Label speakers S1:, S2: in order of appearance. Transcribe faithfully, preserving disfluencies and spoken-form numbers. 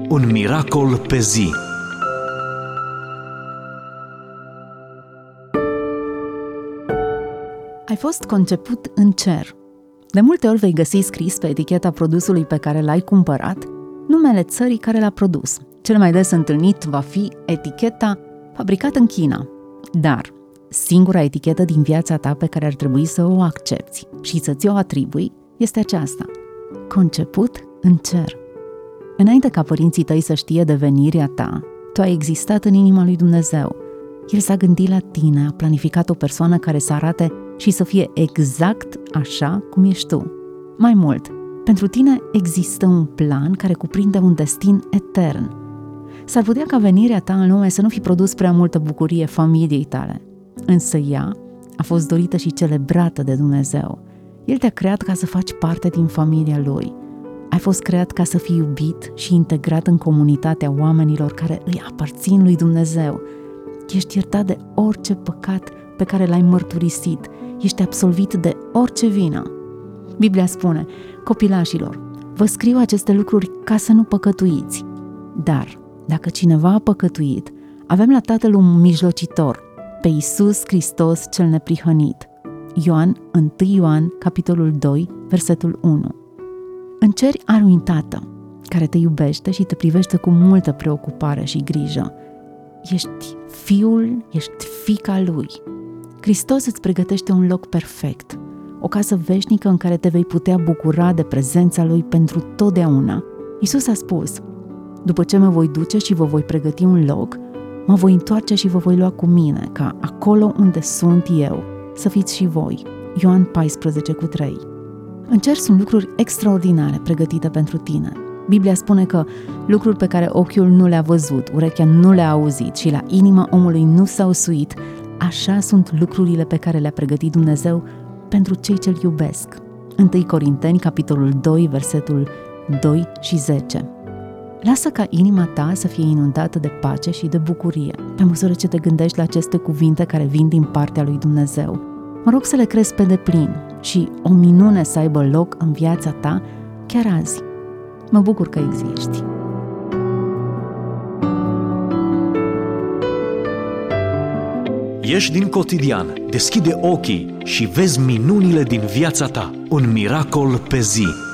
S1: Un miracol pe zi.
S2: Ai fost conceput în cer. De multe ori vei găsi scris pe eticheta produsului pe care l-ai cumpărat numele țării care l-a produs. Cel mai des întâlnit va fi eticheta fabricat în China. Dar singura etichetă din viața ta pe care ar trebui să o accepți și să ți-o atribui este aceasta: conceput în cer. Înainte ca părinții tăi să știe de venirea ta, tu ai existat în inima lui Dumnezeu. El s-a gândit la tine, a planificat o persoană care să arate și să fie exact așa cum ești tu. Mai mult, pentru tine există un plan care cuprinde un destin etern. S-ar putea ca venirea ta în lume să nu fi produs prea multă bucurie familiei tale, însă ea a fost dorită și celebrată de Dumnezeu. El te-a creat ca să faci parte din familia Lui. Ai fost creat ca să fii iubit și integrat în comunitatea oamenilor care îi aparțin lui Dumnezeu. Ești iertat de orice păcat pe care l-ai mărturisit. Ești absolvit de orice vină. Biblia spune: copilașilor, vă scriu aceste lucruri ca să nu păcătuiți. Dar, dacă cineva a păcătuit, avem la Tatăl un mijlocitor, pe Iisus Hristos cel neprihănit. Ioan, unu Ioan, capitolul doi, versetul unu. În ceri are un tată care te iubește și te privește cu multă preocupare și grijă. Ești fiul, ești fiica lui. Hristos îți pregătește un loc perfect, o casă veșnică în care te vei putea bucura de prezența Lui pentru totdeauna. Iisus a spus: după ce mă voi duce și vă voi pregăti un loc, mă voi întoarce și vă voi lua cu mine, ca acolo unde sunt eu, să fiți și voi. Ioan paisprezece cu trei. În cer sunt lucruri extraordinare pregătite pentru tine. Biblia spune că lucruri pe care ochiul nu le-a văzut, urechea nu le-a auzit și la inima omului nu s-au suit, așa sunt lucrurile pe care le-a pregătit Dumnezeu pentru cei ce-L iubesc. unu Corinteni, capitolul doi, versetul doi și zece. Lasă ca inima ta să fie inundată de pace și de bucurie, pe măsură ce te gândești la aceste cuvinte care vin din partea lui Dumnezeu. Mă rog să le crezi pe deplin și o minune să aibă loc în viața ta chiar azi. Mă bucur că existi.
S1: Ieși din cotidian, deschide ochii și vezi minunile din viața ta. Un miracol pe zi.